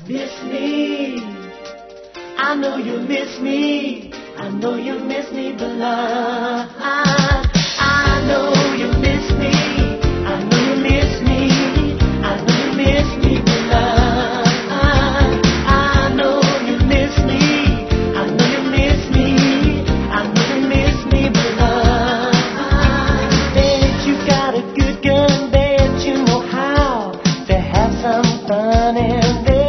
miss me. I know you miss me. I know you miss me, but I know you miss me. I know you miss me. I know you miss me, but I know you miss me. I know you miss me. I know you miss me, but bet you got a good gun. Bet you know how to have some fun in there.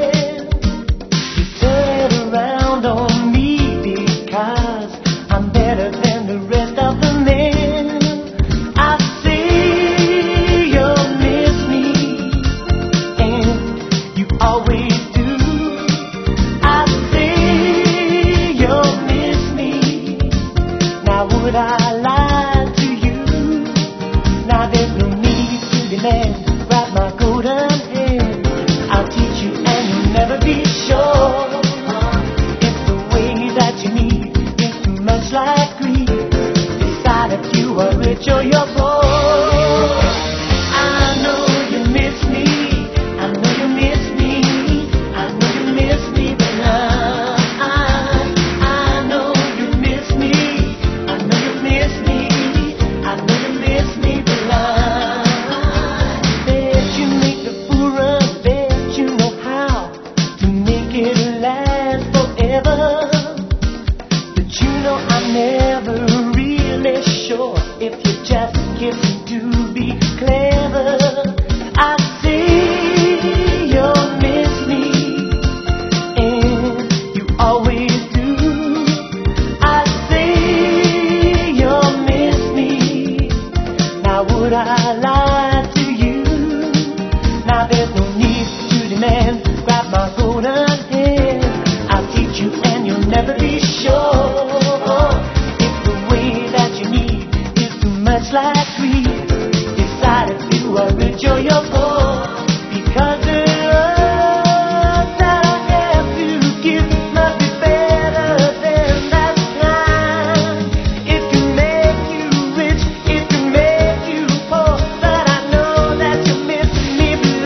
Would I lie to you? Now there's no need to demand. Grab my golden hand. I'll teach you and you'll never be sure. If the way that you need is too much like greed, decide if you are rich or you're poor. I know you miss me. I know you miss me. I know you miss me, but never really sure if you're just kissing to be clever. I see you'll miss me, and you always do. I see you'll miss me. Now would I lie to you? Now there's no need to demand. Grab my golden hand. I'll teach you and you'll never be sure. Much like greed, decide if you are rich or you're poor. Because the love that I have to give must be better than that kind. It can make you rich, it can make you poor, but I know that you miss me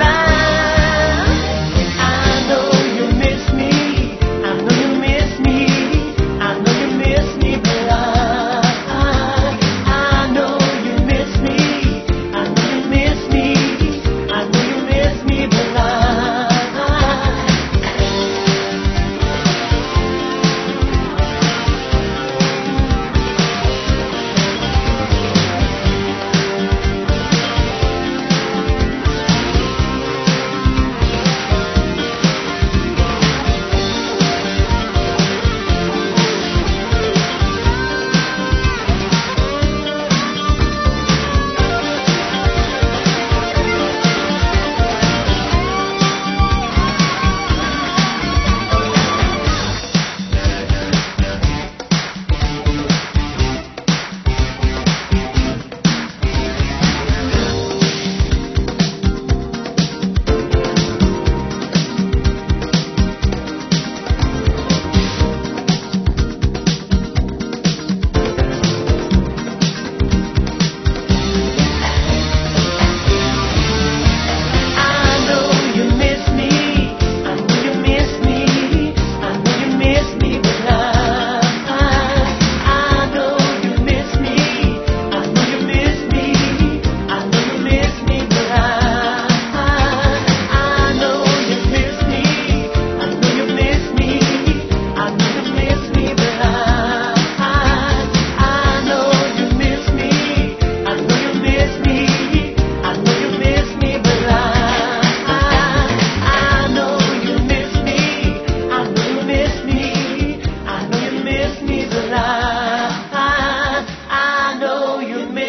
blind. I know you miss me. I know you miss me. I know you miss me blind.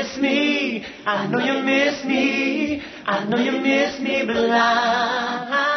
I know you miss me. I know you miss me blind.